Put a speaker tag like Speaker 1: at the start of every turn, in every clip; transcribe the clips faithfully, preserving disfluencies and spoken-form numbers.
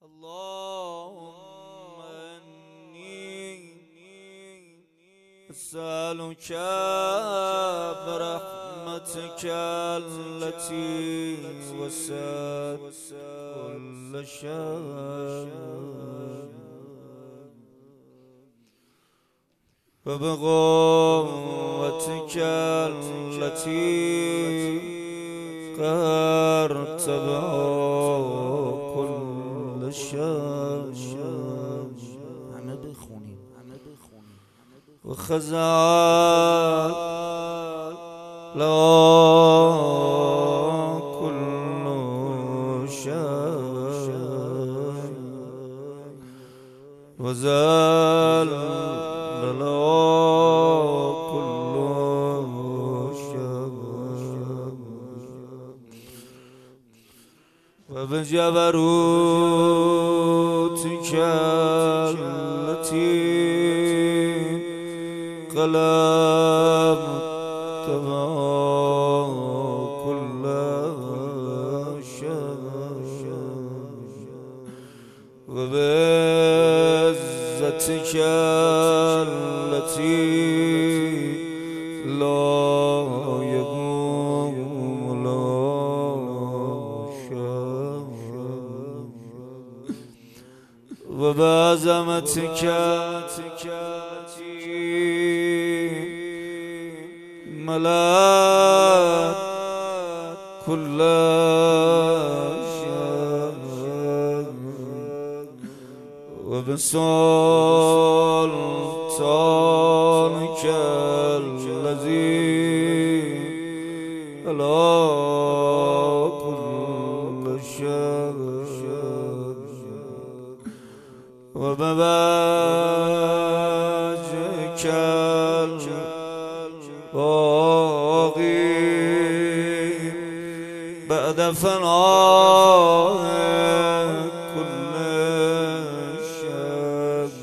Speaker 1: اللهم إني أسألك برحمتك التي وسعت كل شيء وبقوتك التي قهرت كل شيء
Speaker 2: همه بخونیم
Speaker 1: وخزعت لا كل شيء وزال لا كل شيء وبجبروتك التي قلبت كل شيء وبعزتك التي لا يقوم لا شيء وبعظمتك ملأت كل شيء وبسلطانك الذي على كل شيء وبوجهك الباقي بعد فناء كل شيء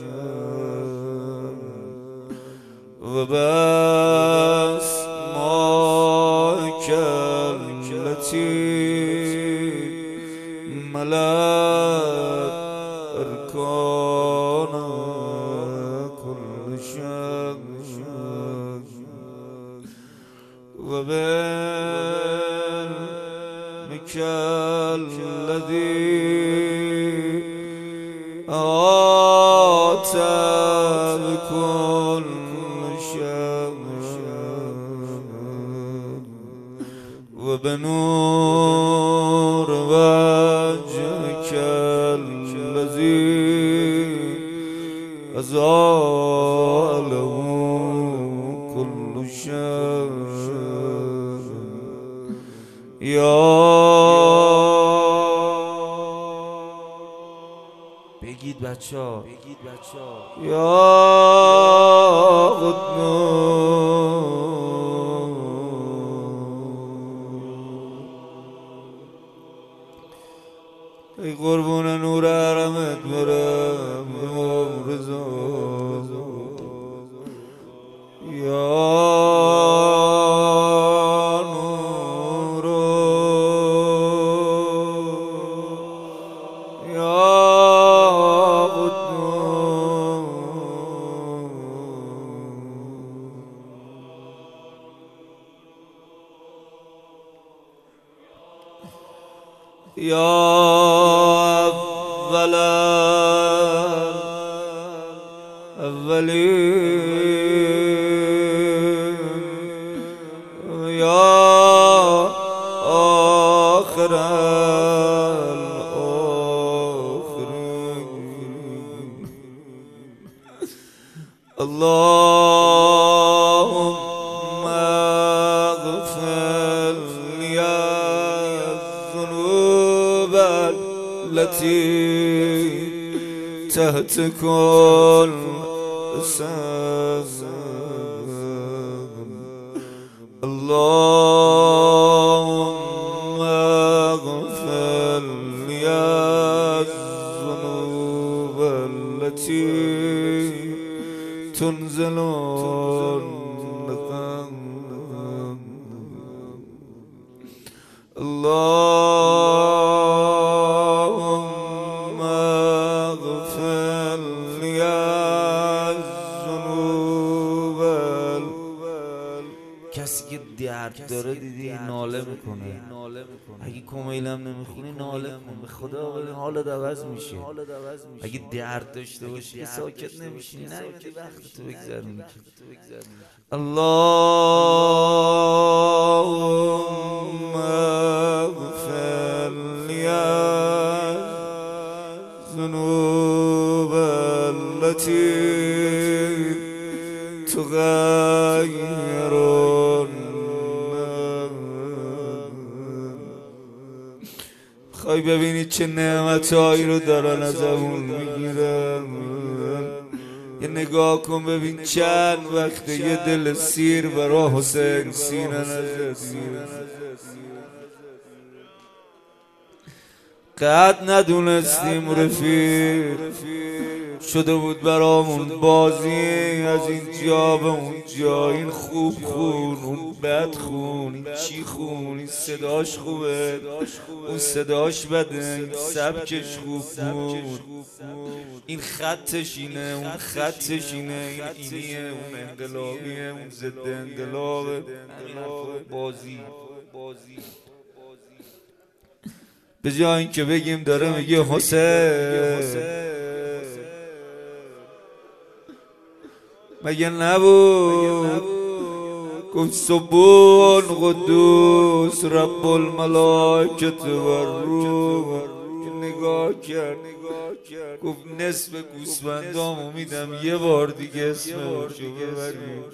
Speaker 1: وبأسمائك التي ملأت أركان كل شيء وبعلمك الذي أحاط بكل شيء وبنور وجهك الذي أزاله كل شيء يا
Speaker 2: بگید بچه ها
Speaker 1: يا قدوس ای قربون نور حرمت برم امام رضا یا نور یا قدوس یا أول الأولين يا آخر الآخرين اللهم اغفر لي الذنوب التي تحت كل سبب اللهم اغفر لي الذنوب التي تنزل النقم اللهم
Speaker 2: درد داره دیدی ناله میکنه. اگه کمیلم نمیخونی ناله کن به خدا، ولی حالت عوض میشه. اگه درد داشته باشی که ساکت نمیشی، نه یادی وقت تو بگذرونی.
Speaker 1: اللهم اغفر لی الذنوب التي تغير خواهی ببینید چه نعمتهایی رو دارن ازمون میگیرن. یه نگاه کن ببین چند وقته یه دل سیر برا حسین سینه نزدی. قد ندونستیم رفیق شده بود برامون بازی از این جا به اون جا، این خوب خون اون بد خون، این چی خون این صداش خوبه اون صداش بده، این سبکش خوب بود این خطش اینه اون خطش اینه، این اینیه اون انقلابیه اون ضد انقلابه. بازی به جای این که بگیم داره میگه حسین مگه نبود گفت سبون قدوس رب الملائکت و الروح. نگاه کرد گفت نصف گوسفندامو میدم یه بار دیگه اسمشو ببریم.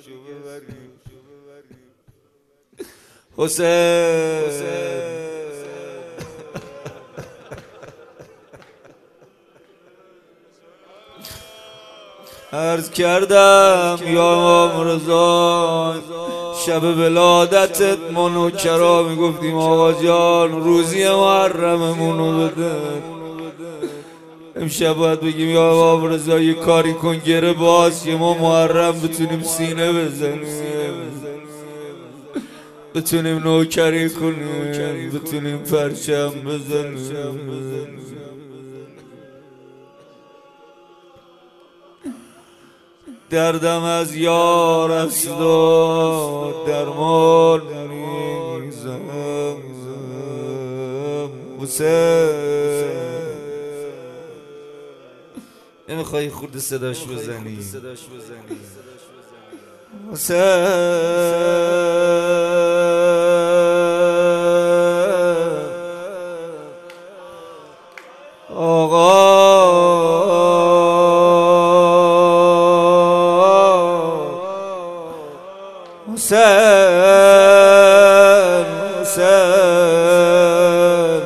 Speaker 1: حسین عرض کردم یا امام رضا شب ولادتت ما نوکرا میگفتیم آقا جان روزی محرممونو بده. امشب باید بگیم یا امام رضا یه کاری کن گره باز که ما محرم بتونیم سینه بزنیم، بتونیم نوکری کنیم، بتونیم پرچم بزنیم. دردم از یار است و درمان نیزم. حسین نمیخوایی خورد صداش بزنی؟ حسین آقا حسین حسین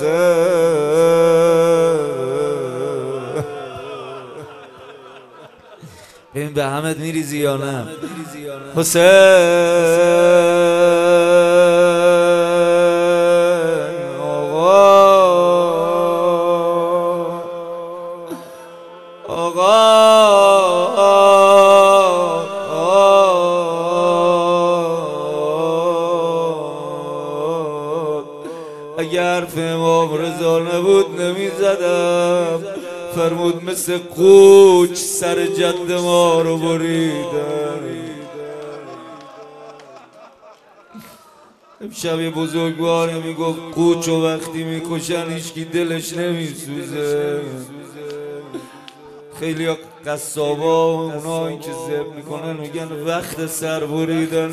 Speaker 1: حسین ببین به همت میریزی یا نه؟ حسین آقا آقا اگر حرف امام رضا نبود نمیزدم. فرمود مثل قوچ سر جد ما رو بریدن. امشب یه بزرگواری میگفت قوچ و وقتی میکشن هیچکی دلش نمیسوزه. خیلی ها قصابا و اونا این که زب میکنن میگن وقت سر بریدن.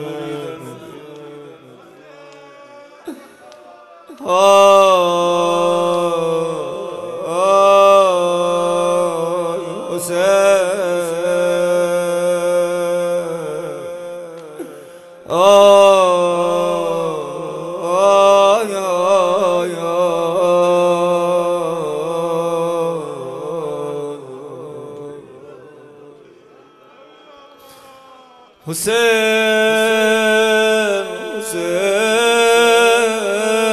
Speaker 1: حسین حسین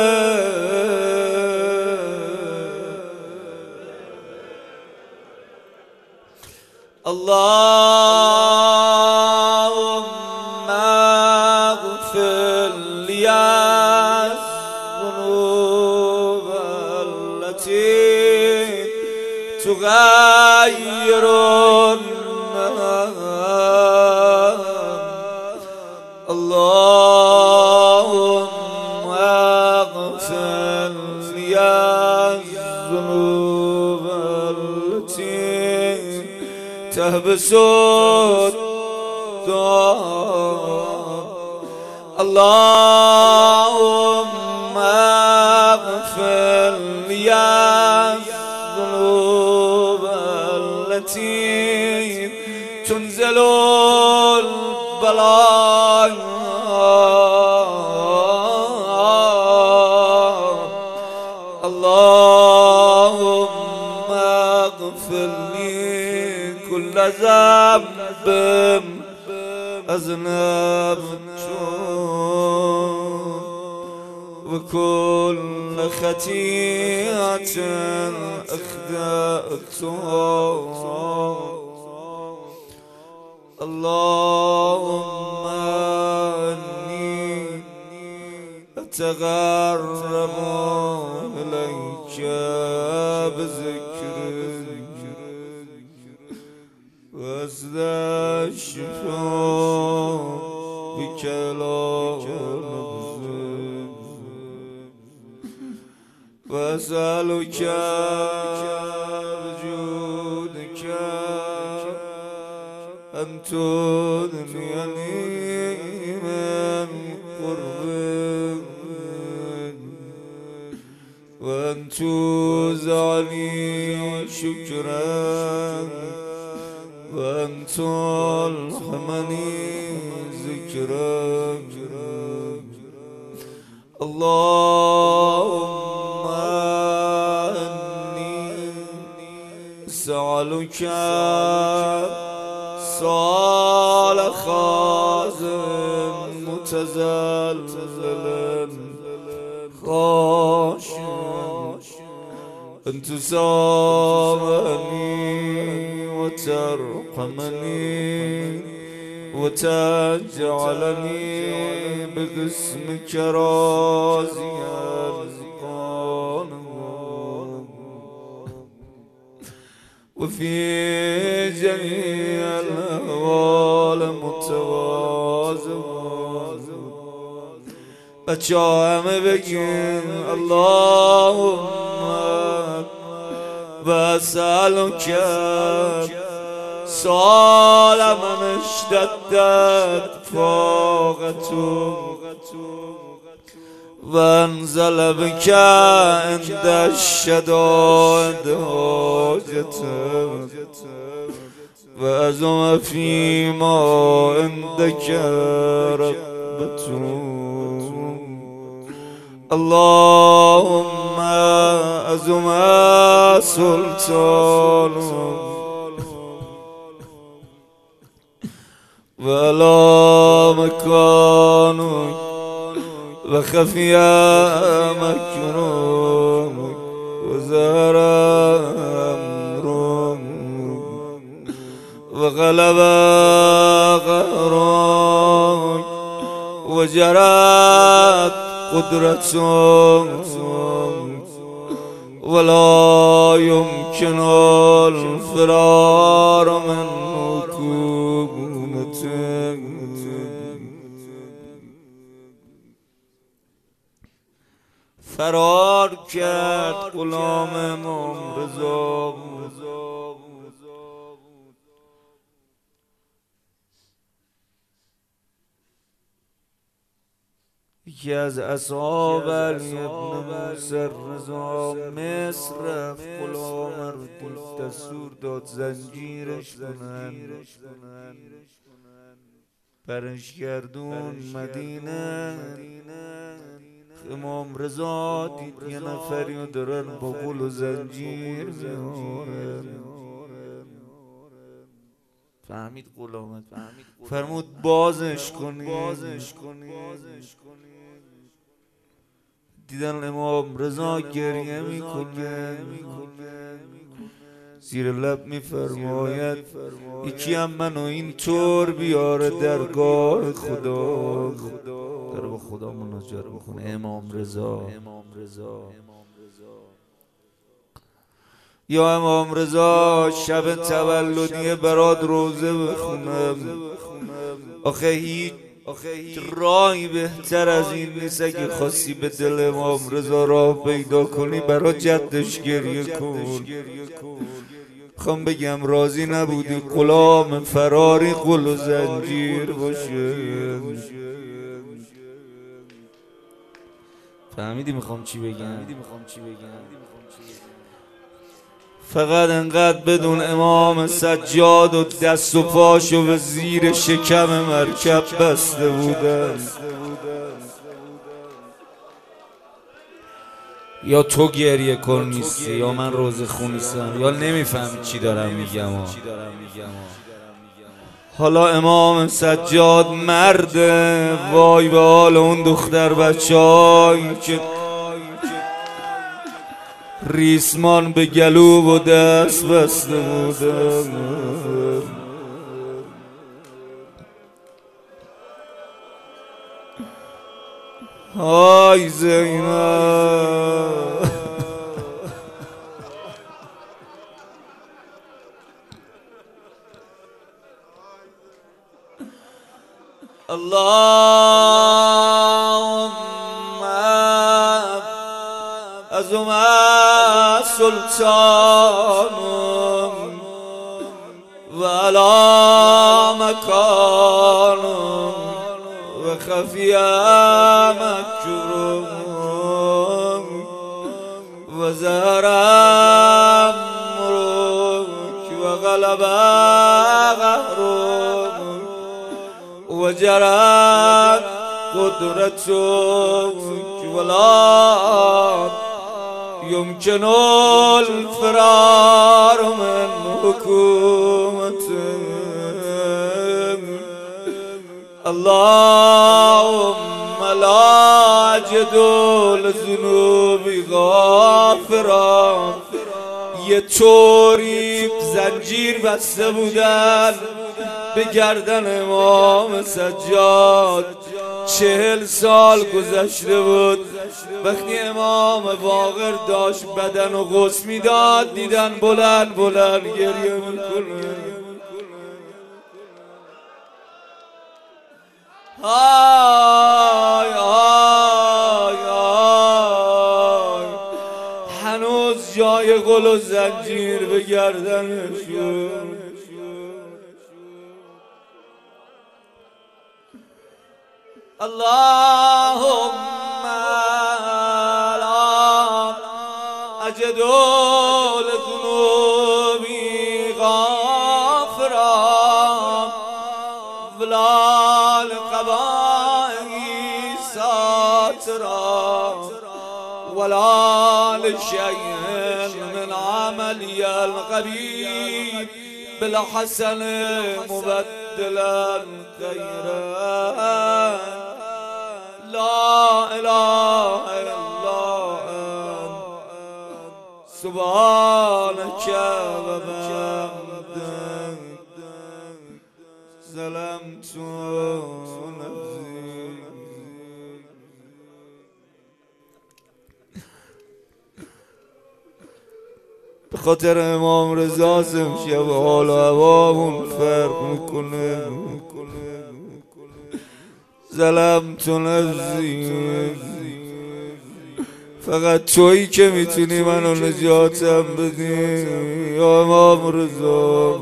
Speaker 1: اللهم اغفر لی الذنوب التي تغير الله الذنوب التي تهبس اللهم اغفر لي الذنوب التي تنزل البلاء اللهم اغفر لي كل ذنب أذنبته وكل خطيئة أخطأتها اللهم إني أتقرب إليك بذكرك واستشفى بكلامك وأسألك بجودك أن تدنيني من قربك وأن توزعني شكرك وأن تلهمني ذكرك اللهم إني أسألك سؤال خازن متزلزل خاشع أن تسامحني وترحمني وتجعلني بقسمك راضيا قانعا وفي جميع الأحوال متواضعا بچه همه بگین اللهم واسألك سؤال من اشتدت فاقته وانزل بك عند الشدائد حاجته وعظم فيما عندك رغبته اللهم عظم سلطانك ولا مكانك وخفي مكرمك وزهر أمرك وغلب قهرك وجرت قدرتك ولا يمكن الفرار من حكومتك فرار کرد غلام امام رضا یکی از اصحاب علی ابن موسی رضا مصر رفت غلام رو دید دستور داد زنجیرش کنن برش گردون مدینه امام رضا دید یه نفری رو دارن با غل و زنجیر میارن فهمید غلامت فرمود بازش کنی دیدن امام رضا گریه میکنه زیر لب میفرماید یکی هم منو این طور بیاره درگاه خدا داره با خدا مناجات میکنه امام رضا یا امام رضا شب تولدی برات روزه بخونم آخه هیچ
Speaker 2: آخه هیچ
Speaker 1: راهی بهتر از این نیست اگه خواستی به دل امام رضا راه پیدا کنی برا جدش گریه کن. خوام بگم راضی نبودی غلام فراری قل و زنجیر باشه.
Speaker 2: فهمیدی میخوام چی بگم؟
Speaker 1: فقط انقدر بدون امام سجاد و دست و پاشو به زیر شکم مرکب بسته بودن.
Speaker 2: یا تو گریه کن نیستی یا من روز خونیستم یا نمیفهمی چی دارم میگم.
Speaker 1: حالا امام سجاد مرده، وای به حال اون دختر بچه‌ای که ریسمان به گلو و دست بسته بودن. های زینب اللهم از اومد سلطان و علا مکان و خفی مکرم و زهرم مروک و غلب قهرم و جرت قدرتك ولا يمكن الفرار من حكومتك. اللهم لا أجد لذنوبي غافرا. یه طوری زنجیر بسته بودن به گردن امام سجاد. چهل سال گذشته بود وقتی امام باقر داشت بدن و غسل میداد دیدن بلند بلند گریه میکنه. آی آی آی هنوز جای قل و زنجیر به گردنشون. اللهم لا أجد لذنوبي غافرا ولا لقبائي ساترا ولا لشيء من عملي القريب بالحسن مبدلا خيرا. لا إله إلا أنت سبحانك وبحمدك ظلمت نفسي. به خاطر امام رضا امشب حال و هوامون فرق میکنه. ظلمت نفسی. فقط تویی که میتونی منو نجاتم بدی یا امام رضا.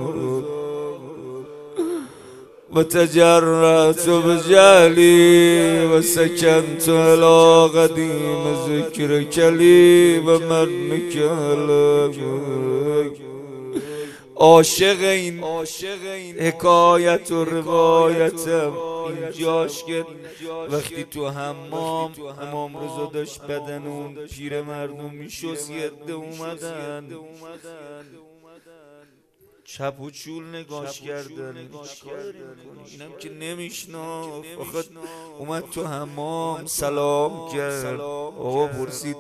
Speaker 1: و تجرأت بجهلی و سکنت الی قدیم ذکرک لی و منک علیک. عاشق این حکایت و روایتم اینجاش که وقتی تو حمام امام رضا داشت بدن اون پیر مردم میشست یه عده اومدن چپ و چول نگاش کردن. اینم که نمیشناف آخه اومد تو حمام سلام کرد. آقا پرسید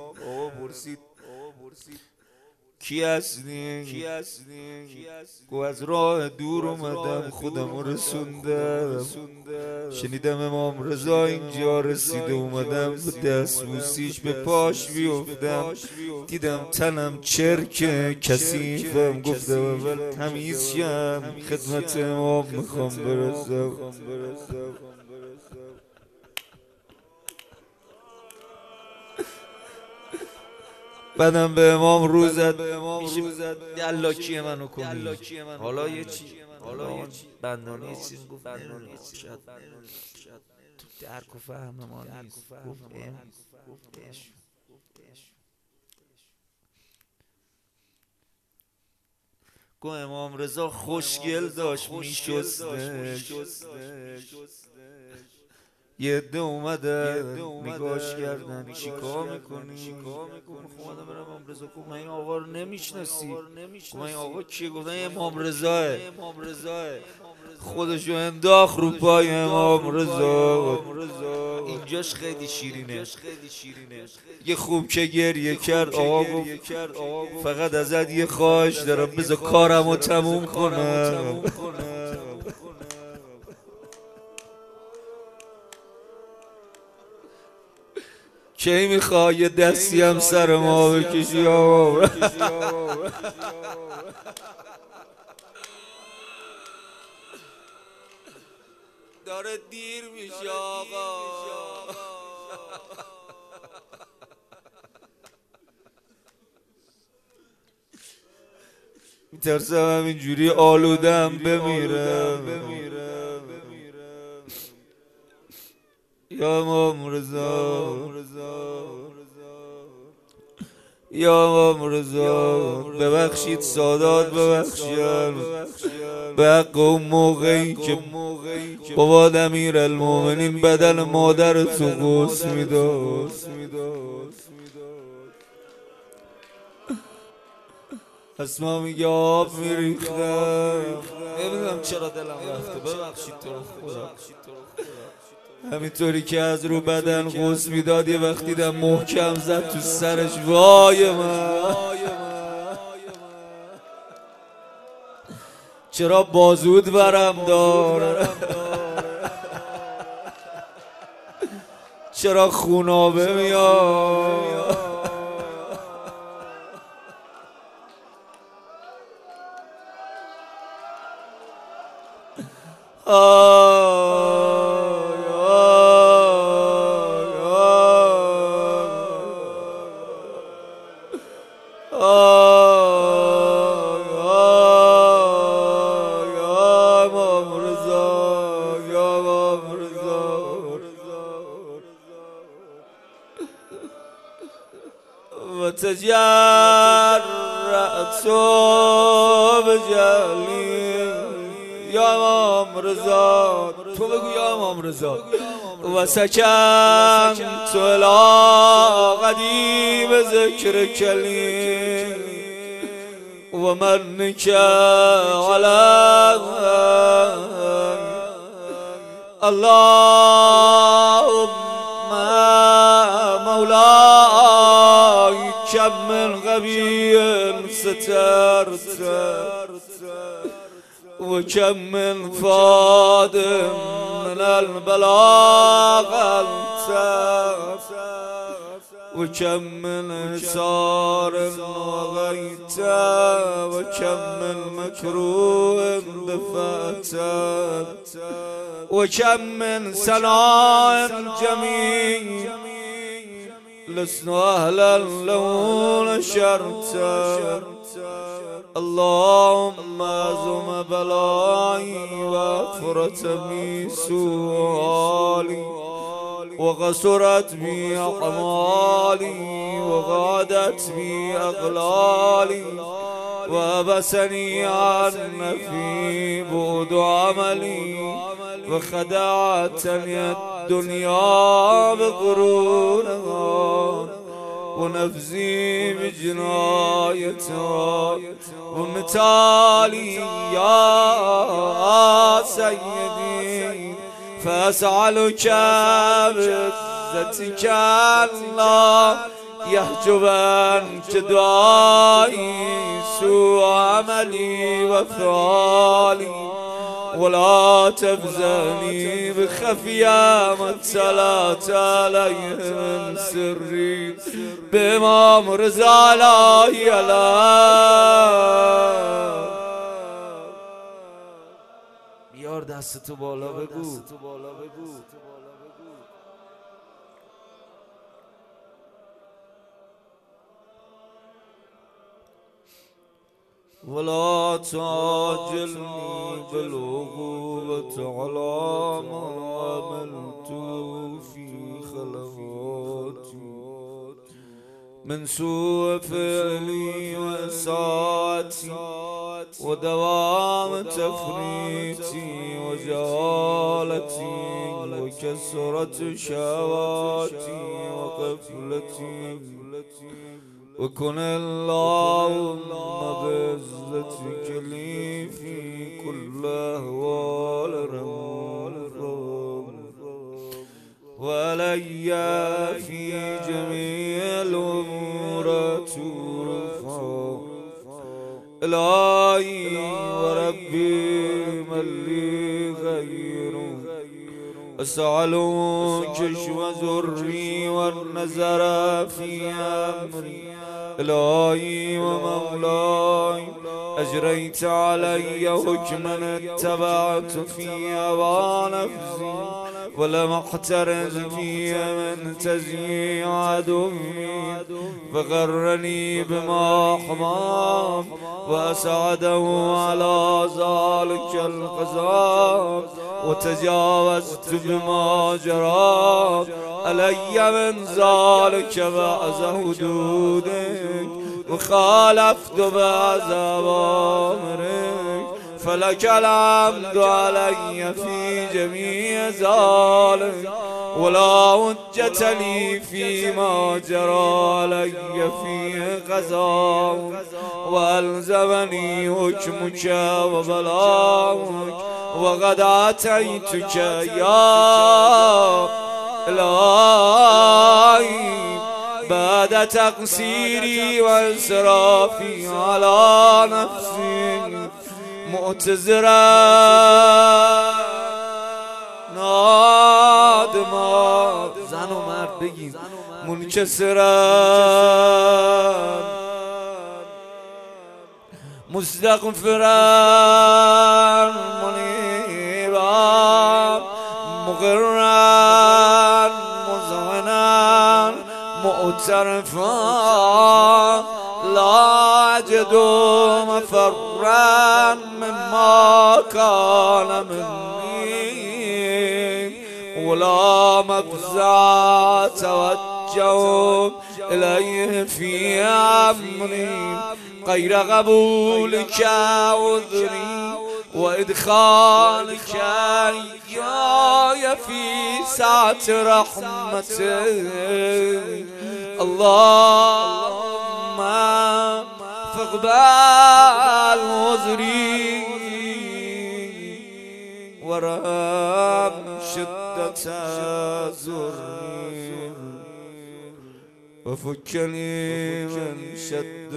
Speaker 1: کی هستی؟ گو از راه دور اومدم خودمو رسوندم. شنیدم امام رضا اینجا رسیده اومدم به دستبوسیش به پاش بیفتم دیدم تنم چرکه کثیفم. گفتم اول تمیز شم خدمت امام میخوام برسم. بعدم به امام رو زد میشه دلاکی منو کنی. حالا یه چی حالا بندانی یه چیزی گفت شاید تو درک و فهم ما نیست. گفت گو امام رضا خوشگل داشت میشستش، یه عده اومدن نگاش کردن چیکار میکنی؟ گفت اومدم برم امام رضا. گفت من این آقا رو نمیشناسی؟ گفت من این آقا کیه؟ گفتن امام رضاه. خودشو انداخت رو پای امام رضا. اینجاش خیلی شیرینه. یه خوب که گریه کرد آقا گفت فقط ازت یه خواهش دارم بذار کارمو تموم کنم. کی میخوای یه دستی هم سر ما بکشی آقا؟ داره دیر میشه آقا. میترسم همینجوری آلودم بمیرم. یا امام رضا، یا امام رضا ببخشید سادات ببخشید به حق اون موقعی که بابا امیر المومنین بدن مادر تو غسل میداد. اسما میگه آب میریختم نمیدونم چرا دلم رفته ببخشید تو رو خدا. همینطوری که از رو بدن غسل میداد یه وقتی دیدم محکم زد تو سرش. وای من چرا بازود برم داره، چرا خونابه میاد. وتجرأت بجهلی یا امام رضا. تو بگو یا امام رضا. و سکنت الی قدیم ذکر کلی و منک علی اللهم مولاي كم من غبي سترت وكم من فاد من البلاغ انت وكم من حسار وغيت وكم من مكروه دفعت وكم من سناء جميل لسنا أهلا لو نشرت. اللهم أزم بلائي وأفرت بي سؤالي وقصرت بي أعمالي وغادت بي أغلالي وأبسني عن في بعد عملي وخدعتني الدنيا بغرورها ونفسي بجنايتها ومثالي يا سيدي فأسألك بعزتك الله يحجب عنك دعائي سوء عملي وفعالي ولا تفزعني بخفيا ما اطلعت عليه من سري بإمام رضا لا يلا. بیار دستتو بالا بگو ولا تعجلني بالعقوبة على ما عملت في خلواتي من سوء فعلي وإساءتي ودوام تفريطي وجهالتي وكثرة شهواتي وغفلتي وكن اللهم بعزتك لي في كل أهوال رمضان وعلي في جميع الأمور ترفع إلهي وربي من لي غيره أسألك كشف ذري والنظر في أمري إلهي ومولاي أجريت علي حكما اتبعت في هوى نفسي ولم احترز في من تزييع عدوي فغرني بما حمام وأسعده على ذلك القضاء وتجاوزت بما جرى علي من ذلك بعض حدودك وخالفت بعض أوامرك فلك الحمد علي في جميع ذلك ولا حجة لي فيما جرى علي في قضاءك وألزمني حكمك وبلاغك وقد أتيتك يا إلهي بعد تقصيري وإسرافي على نفسي معتذرا نادما زن و مرد بگیم منکسرا مستغفرا منیبا مقرا مزمنا معترفا لا أجد مفرا مما كان مني ولا مفزع توجه إليه في أمري غير قبولك عذري وإدخالك إياي في سعة رحمتك اللهم فاقبل عذري ورحم شدة زري وفكني من شد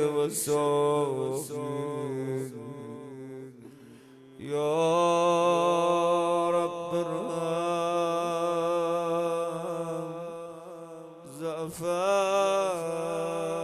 Speaker 1: وصافي يا رب ارحم زعفان